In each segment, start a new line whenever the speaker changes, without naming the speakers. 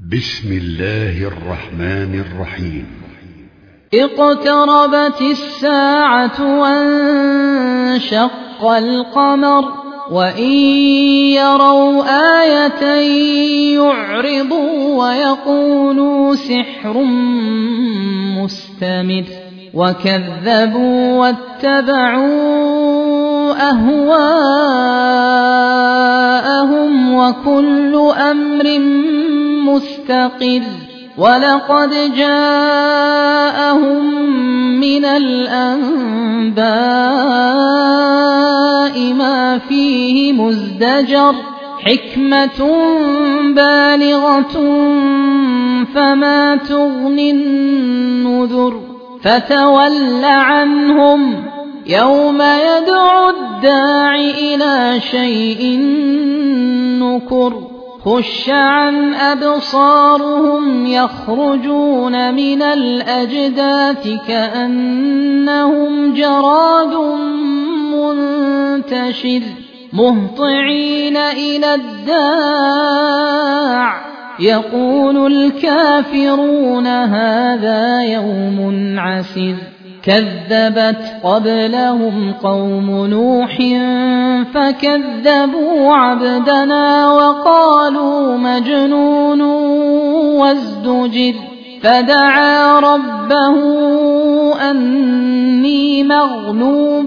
بسم الله الرحمن الرحيم.
اقتربت الساعة وانشق القمر وإن يروا آية يعرضوا ويقولوا سحر مستمر وكذبوا واتبعوا أهواءهم وكل أمر مستقر ولقد جاءهم من الأنباء ما فيه مزدجر حكمة بالغة فما تغني النذر فتول عنهم يوم يدعو الداع إلى شيء نكر خش عن أبصارهم يخرجون من الأجداث كأنهم جراد منتشر مهطعين إلى الداع يقول الكافرون هذا يوم عسر كذبت قبلهم قوم نوح فكذبوا عبدنا وقالوا مجنون وازدجر فدعا ربه أني مغلوب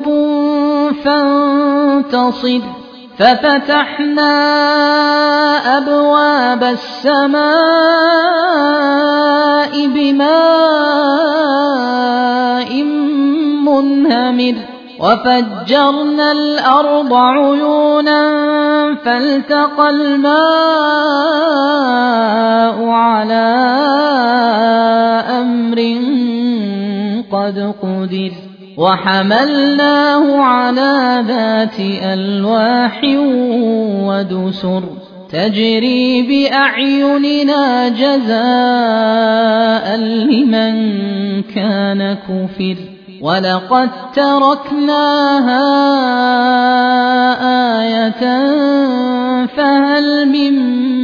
فانتصر ففتحنا أبواب السماء بماء منهمر وفجرنا الأرض عيونا فالتقى الماء على أمر قد قدر وحملناه على ذات ألواح ودسر تجري بأعيننا جزاء لمن كان كفر ولقد تركناها آية فهل من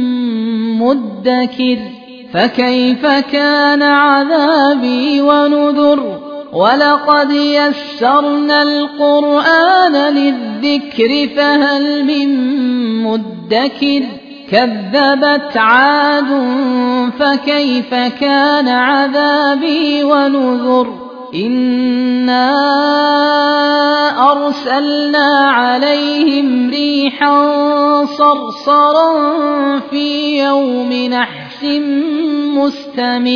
مدكر فكيف كان عذابي ونذر ولقد يسرنا القرآن للذكر فهل من مدكر كذبت عاد فكيف كان عذابي ونذر إنا أرسلنا عليهم ريحا صرصرا في يوم نحس مستمر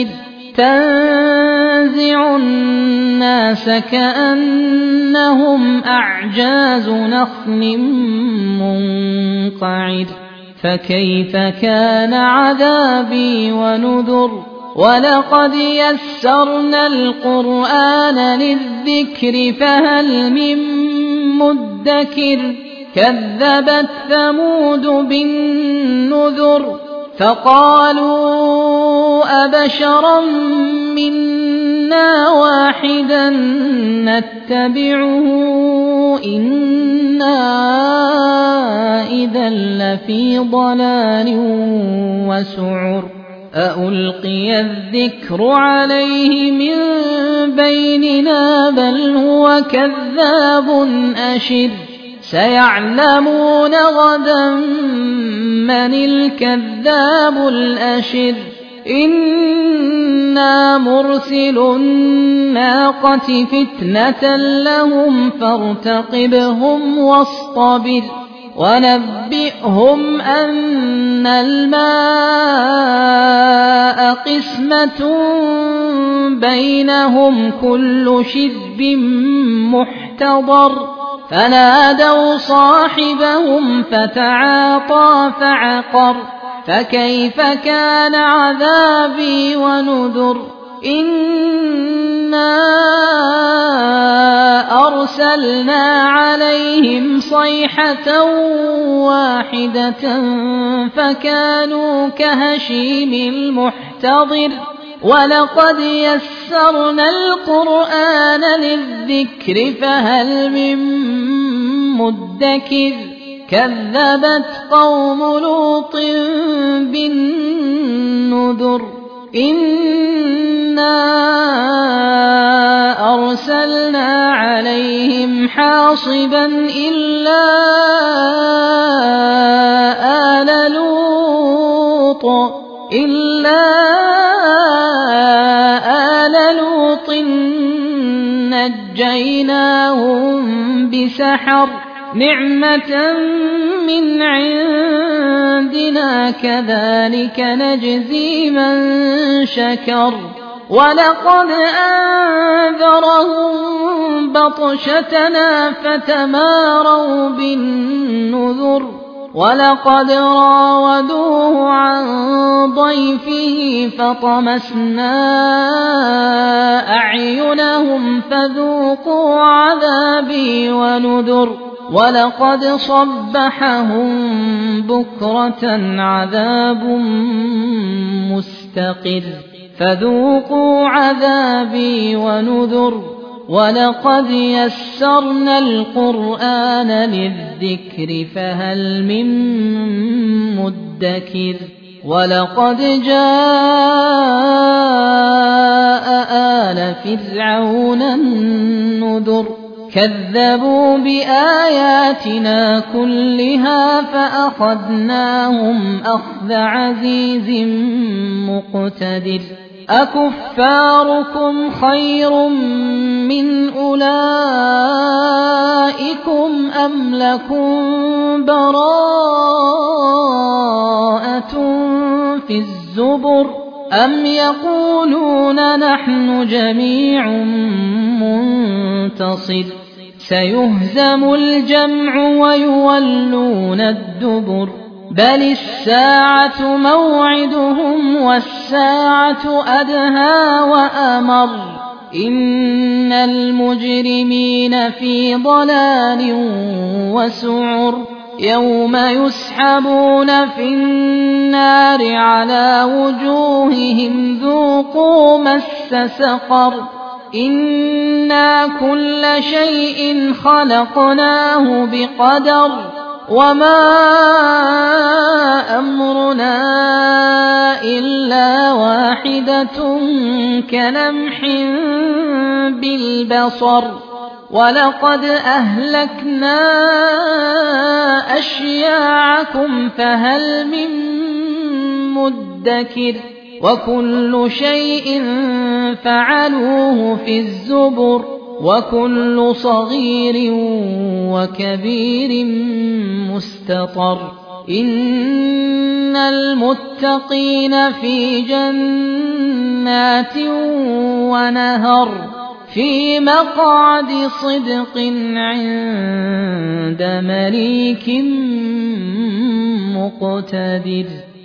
تنزع الناس كأنهم أعجاز نخل منقعر فكيف كان عذابي ونذر ولقد يسرنا القرآن للذكر فهل من مدكر كذبت ثمود بالنذر فقالوا أبشرا منا واحدا نتبعه إنا إذا لفي ضلال وسعر أألقي الذكر عليه من بيننا بل هو كذاب أشر سيعلمون غدا من الكذاب الأشر إنا مرسل الناقة فتنة لهم فارتقبهم واصطبر ونبئهم أن الماء قسمة بينهم كل شرب محتضر فنادوا صاحبهم فتعاطى فعقر فكيف كان عذابي ونذر إنا أرسلنا عليهم صيحة واحدة فكانوا كهشيم المحتضر ولقد يسرنا القرآن للذكر فهل من مدكر كذبت قوم لوط بالنذر النذر إنا أرسلنا عليهم حاصبا إلا آل لوط نجيناهم بسحر نعمة من عندنا كذلك نجزي من شكر ولقد أنذرهم بطشتنا فتماروا بالنذر ولقد راودوه عن ضيفه فطمسنا أعينهم فذوقوا عذابي ونذر ولقد صبحهم بكرة عذاب مستقر فذوقوا عذابي ونذر ولقد يسرنا القرآن للذكر فهل من مدكر ولقد جاء آل فرعون النذر كذبوا بآياتنا كلها فأخذناهم أخذ عزيز مقتدر أكفاركم خير من أولئكم أم لكم براءة في الزبر أم يقولون نحن جميع منتصر سيهزم الجمع ويولون الدبر بل الساعة موعدهم والساعة أدهى وأمر إن المجرمين في ضلال وسعر يوم يسحبون في النار على وجوههم ذوقوا مس سقر إنا كل شيء خلقناه بقدر وما أمرنا إلا واحدة كلمح بالبصر ولقد أهلكنا أشياعكم فهل من مدكر وكل شيء فعلوه في الزبر وكل صغير وكبير مستطر إن المتقين في جنات ونهر في مقعد صدق عند مليك مقتدر.